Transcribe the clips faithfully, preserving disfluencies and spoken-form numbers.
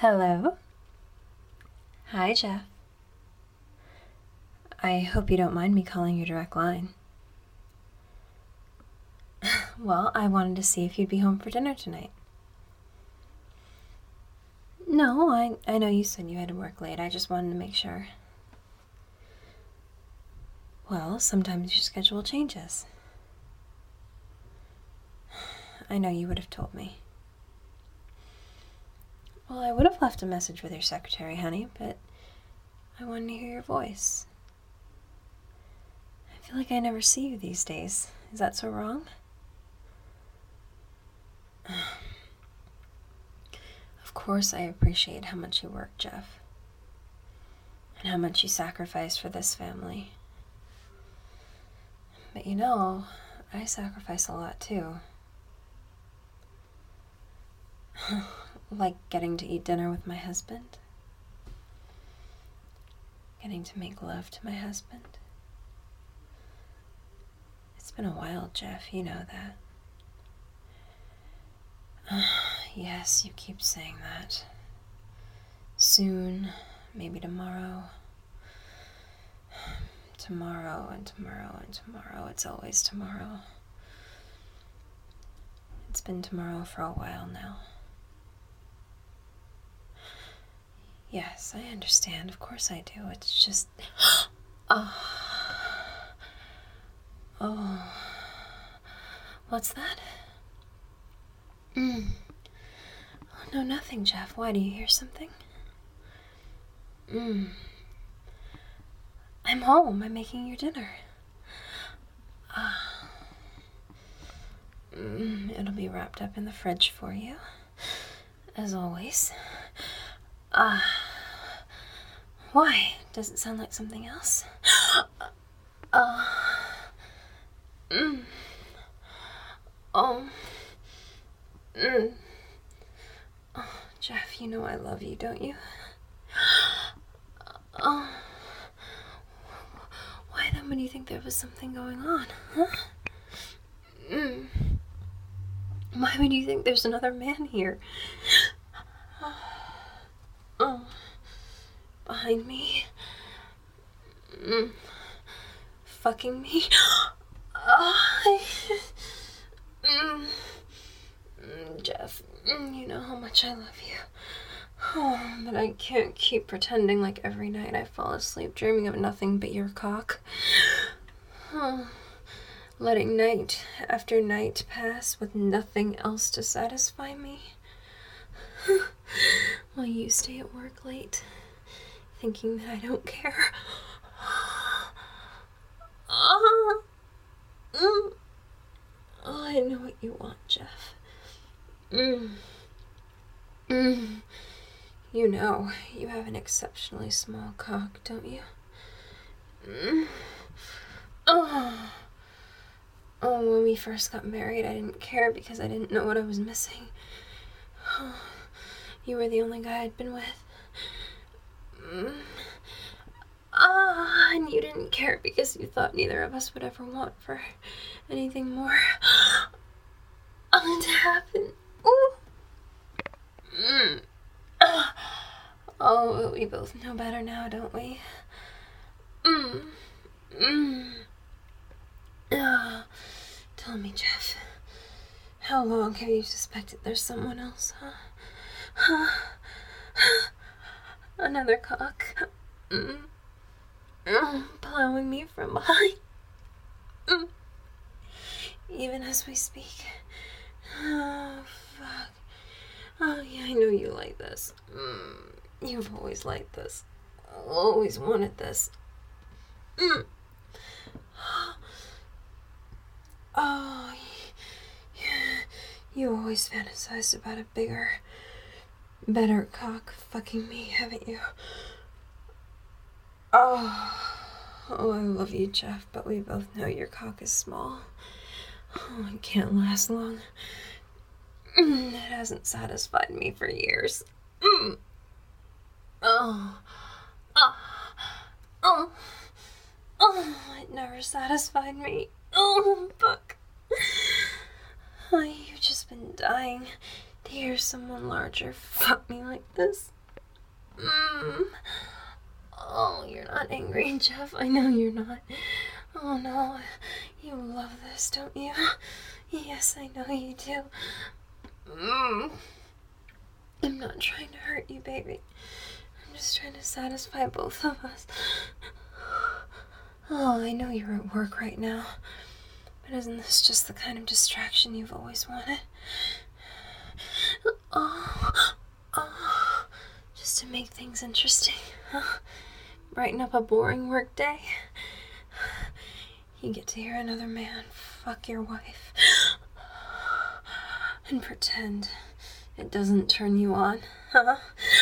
Hello. Hi, Jeff. I hope you don't mind me calling your direct line. Well, I wanted to see if you'd be home for dinner tonight. No, I, I know you said you had to work late. I just wanted to make sure. Well, sometimes your schedule changes. I know you would have told me. Well, I would have left a message with your secretary, honey, but I wanted to hear your voice. I feel like I never see you these days. Is that so wrong? Of course, I appreciate how much you work, Jeff, and how much you sacrifice for this family. But you know, I sacrifice a lot too. Like getting to eat dinner with my husband, getting to make love to my husband. It's been a while, Jeff, you know that. Yes, you keep saying that. Soon, maybe tomorrow. Tomorrow and tomorrow and tomorrow. It's always tomorrow. It's been tomorrow for a while now. Yes, I understand. Of course I do. It's just... Oh. Oh. What's that? Mm. Oh, no, nothing, Jeff. Why, do you hear something? Mm. I'm home. I'm making your dinner. Ah. Mm. It'll be wrapped up in the fridge for you, as always. Ah. Why? Does it sound like something else? Uh. Mm. Oh. Mm. Oh, Jeff, you know I love you, don't you? Oh. Why then would you think there was something going on, huh? Mm. Why would you think there's another man here? Oh. Behind me? Mm. Fucking me? Oh. Mm. Mm, Jeff, you know how much I love you. Oh, but I can't keep pretending like every night I fall asleep dreaming of nothing but your cock. Oh, letting night after night pass with nothing else to satisfy me. While you stay at work late, thinking that I don't care. Oh, mm. Oh, I know what you want, Jeff. Mm. Mm. You know, you have an exceptionally small cock, don't you? Mm. Oh. Oh, when we first got married, I didn't care because I didn't know what I was missing. Oh. You were the only guy I'd been with. Mm. Ah, and you didn't care because you thought neither of us would ever want for anything more. Oh, to happen. Ooh. Mm. Ah. Oh, but we both know better now, don't we? Mm. Mm. Oh. Tell me, Jeff, how long have you suspected there's someone else, huh? Huh? Another cock. Mm. Mm. Plowing me from behind. Mm. Even as we speak. Oh, fuck. Oh, yeah, I know you like this. Mm. You've always liked this. Always wanted this. Mm. Oh, you always fantasized about a bigger, better cock fucking me, haven't you? Oh, oh, I love you, Jeff, but we both know your cock is small. Oh, it can't last long. Mm, it hasn't satisfied me for years. Mm. Oh, oh, oh, oh, it never satisfied me. Oh, fuck. Oh, you've just been dying to hear someone larger fuck me like this. Mm. Oh, you're not angry, Jeff. I know you're not. Oh, no. You love this, don't you? Yes, I know you do. Mm. I'm not trying to hurt you, baby. I'm just trying to satisfy both of us. Oh, I know you're at work right now. But isn't this just the kind of distraction you've always wanted? Oh, oh, just to make things interesting, huh? Brighten up a boring work day. You get to hear another man fuck your wife and pretend it doesn't turn you on, huh?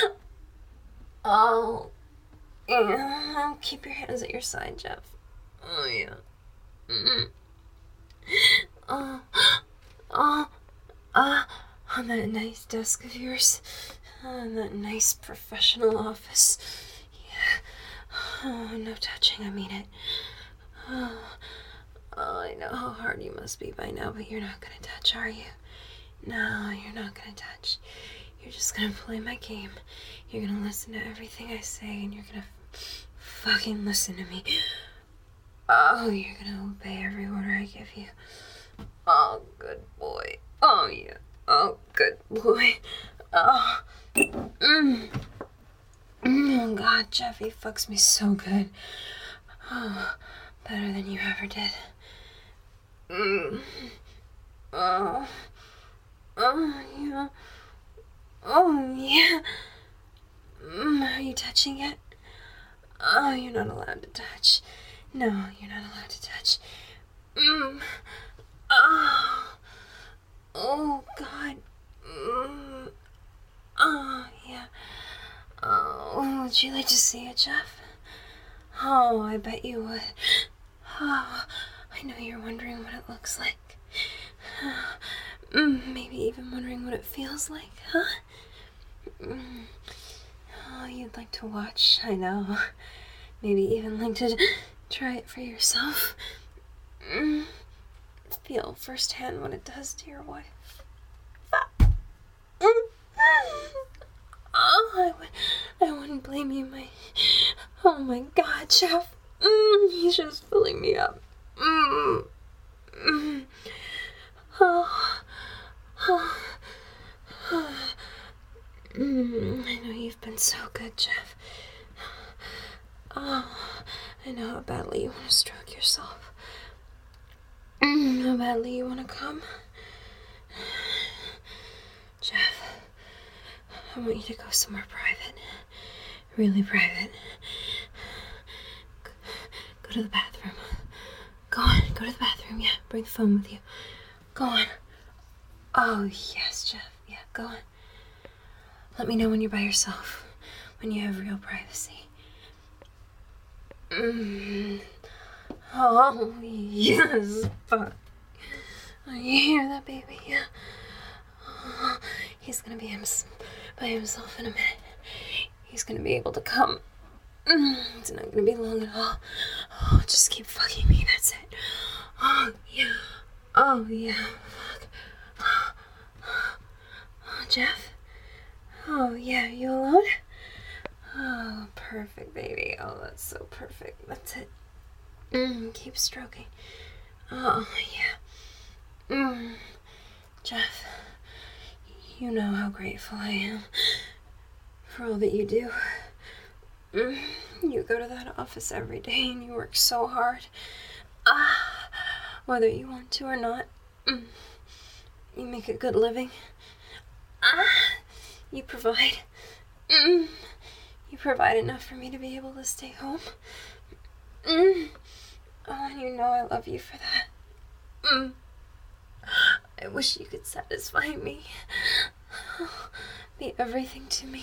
Oh, yeah. Keep your hands at your side, Jeff. Oh, yeah. Mm-hmm. Oh, oh, ah, on that nice desk of yours, on that nice professional office. Yeah. Oh, no touching, I mean it. Oh, oh, I know how hard you must be by now, but you're not gonna touch, are you? No, you're not gonna touch. You're just gonna play my game. You're gonna listen to everything I say, and you're gonna f- fucking listen to me. Oh, you're gonna obey every order I give you. Oh, good boy. Oh, yeah. Oh, good boy. Oh. Mm. Mm, oh, God, Jeffy fucks me so good. Oh, better than you ever did. Mm. Oh. Oh, yeah. Oh, yeah. Mm, are you touching yet? Oh, you're not allowed to touch. No, you're not allowed to touch. Mm. Oh. Oh, God. Mm. Oh, yeah. Oh, would you like to see it, Jeff? Oh, I bet you would. Oh, I know you're wondering what it looks like. Mm, maybe even wondering what it feels like, huh? Mm. Oh, you'd like to watch, I know. Maybe even like to try it for yourself. Mm. Feel firsthand what it does to your wife. Mm. Oh, I, would, I wouldn't blame you, my... Oh my God, Jeff. Mm, he's just filling me up. Mm. Mm. Oh. Oh. Oh. Mm. I know you've been so good, Jeff. Oh, I know how badly you want to stroke yourself. Mm, how badly you want to come. Jeff, I want you to go somewhere private. Really private. Go, go to the bathroom. Go on, go to the bathroom, yeah. Bring the phone with you. Go on. Oh, yes, Jeff. Yeah, go on. Let me know when you're by yourself. When you have real privacy. Mm. Oh, yes. Fuck. Oh, you hear that, baby? Yeah. Oh, he's gonna be him- by himself in a minute. He's gonna be able to come. Mm, it's not gonna be long at all. Oh, just keep fucking me, that's it. Oh, yeah. Oh, yeah. Fuck. Oh, Jeff? Oh, yeah, you alone? Oh, perfect, baby. Oh, that's so perfect. That's it. Mm, keep stroking. Oh, yeah. Mm. Jeff, you know how grateful I am for all that you do. Mm. You go to that office every day and you work so hard. Ah, whether you want to or not. Mm. You make a good living. Ah, you provide. Mm. You provide enough for me to be able to stay home. Mm. Oh, and you know I love you for that. Mm. I wish you could satisfy me. Be everything to me.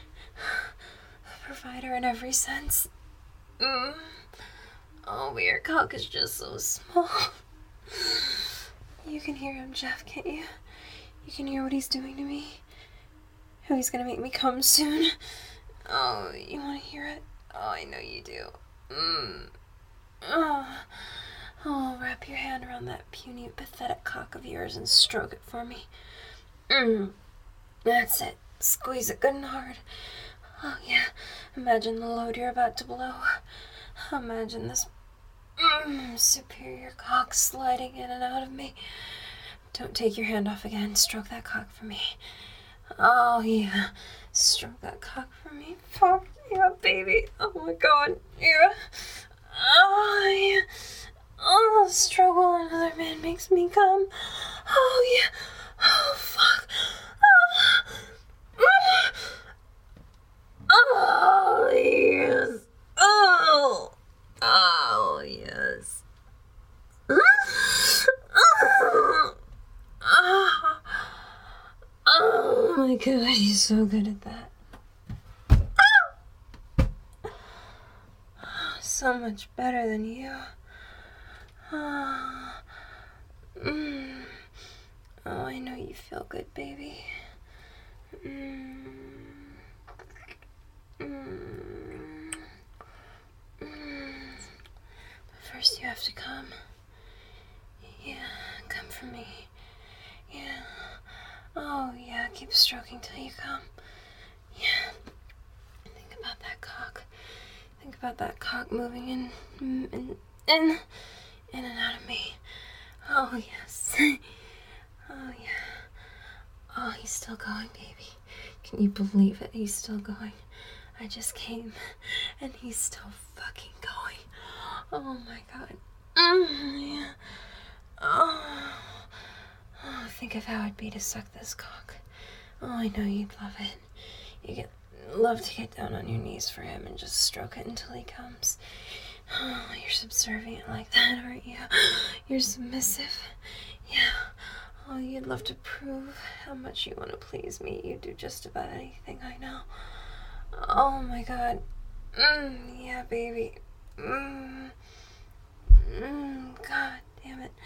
A provider in every sense. Mm. Oh, but your cock is just so small. You can hear him, Jeff, can't you? You can hear what he's doing to me. How he's gonna make me come soon. Oh, you wanna hear it? Oh, I know you do. Mm. Oh. Oh, wrap your hand around that puny, pathetic cock of yours and stroke it for me. Mm. That's it. Squeeze it good and hard. Oh, yeah. Imagine the load you're about to blow. Imagine this mm, superior cock sliding in and out of me. Don't take your hand off again. Stroke that cock for me. Oh, yeah. Stroke that cock for me. Fuck yeah, baby. Oh, my God. Yeah. Oh, yeah. Oh, the struggle while another man makes me come. Oh, yeah. Oh, fuck. Oh, oh yes. Oh. Oh, yes. Oh. Oh, my God. He's so good at that. So much better than you. Oh, mm. Oh, I know you feel good, baby. Mm. Mm. Mm. But first you have to come. Yeah, come for me. Yeah. Oh, yeah, keep stroking till you come. Yeah. Think about that cock. Think about that cock moving in, in, in, in and out of me. Oh, yes. Oh, yeah. Oh, he's still going, baby. Can you believe it? He's still going. I just came, and he's still fucking going. Oh, my God. Mm, yeah. Oh. Oh, think of how it'd be to suck this cock. Oh, I know you'd love it. You get love to get down on your knees for him and just stroke it until he comes. Oh, you're subservient like that, aren't you? You're submissive. Yeah. Oh, you'd love to prove how much you want to please me. You'd do just about anything, I know. Oh, my God. Mm, yeah, baby. Mm. Mm, God damn it.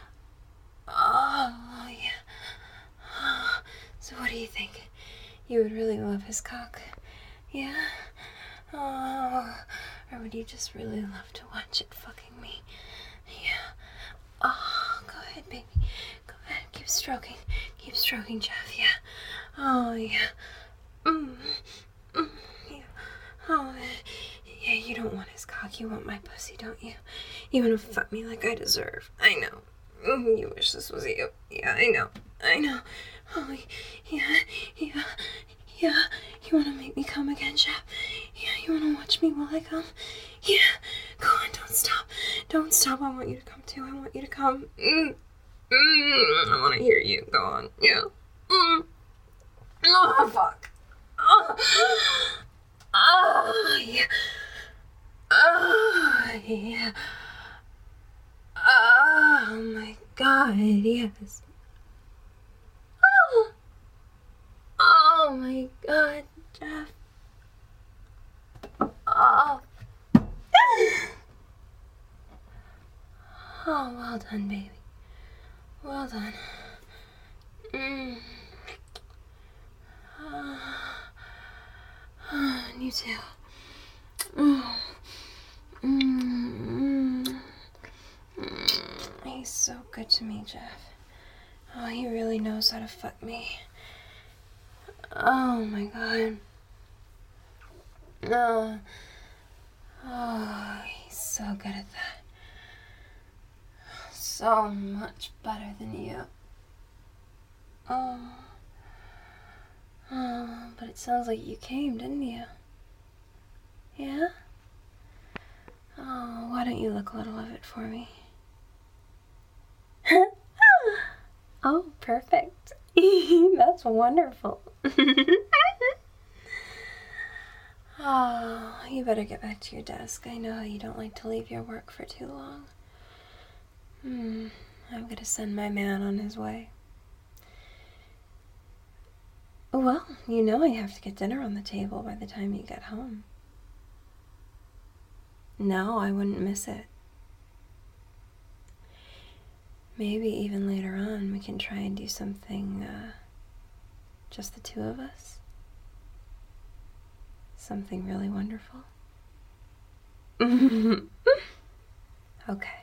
Oh, yeah. Oh, so what do you think? You would really love his cock? Yeah? Oh, or would you just really love to watch it fucking me? Yeah. Oh, go ahead, baby. Go ahead. Keep stroking. Keep stroking, Jeff. Yeah. Oh, yeah. Mm. Mm. Yeah. Oh, yeah, you don't want his cock. You want my pussy, don't you? You want to fuck me like I deserve. I know. Mm, you wish this was you. Yeah, I know. I know. Oh, yeah, yeah, yeah. You want to make me come again, Jeff? Yeah, you want to watch me while I come? Yeah. Go on, don't stop. Don't stop. I want you to come too. I want you to come. Mm. Mm. I want to hear you. Go on. Yeah. Mm. Oh, fuck. Oh. Oh, yeah. Oh, yeah. Oh, my God, yes. Oh, oh my God, Jeff. Oh. Oh, well done, baby. Well done. Mm. Oh. Oh, and you too. Mm. Mm. Mm. He's so good to me, Jeff. Oh, he really knows how to fuck me. Oh my God. Oh. Oh, he's so good at that. So much better than you. Oh. Oh, but it sounds like you came, didn't you? Yeah? Oh, why don't you look a little of it for me? Oh, perfect. That's wonderful. Oh, you better get back to your desk. I know you don't like to leave your work for too long. Hmm, I'm gonna send my man on his way. Well, you know I have to get dinner on the table by the time you get home. No, I wouldn't miss it. Maybe even later on we can try and do something, uh, just the two of us. Something really wonderful. Okay.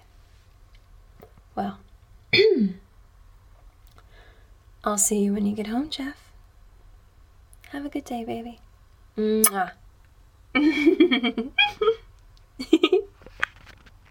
Well, I'll see you when you get home, Jeff. Have a good day, baby. Mwah.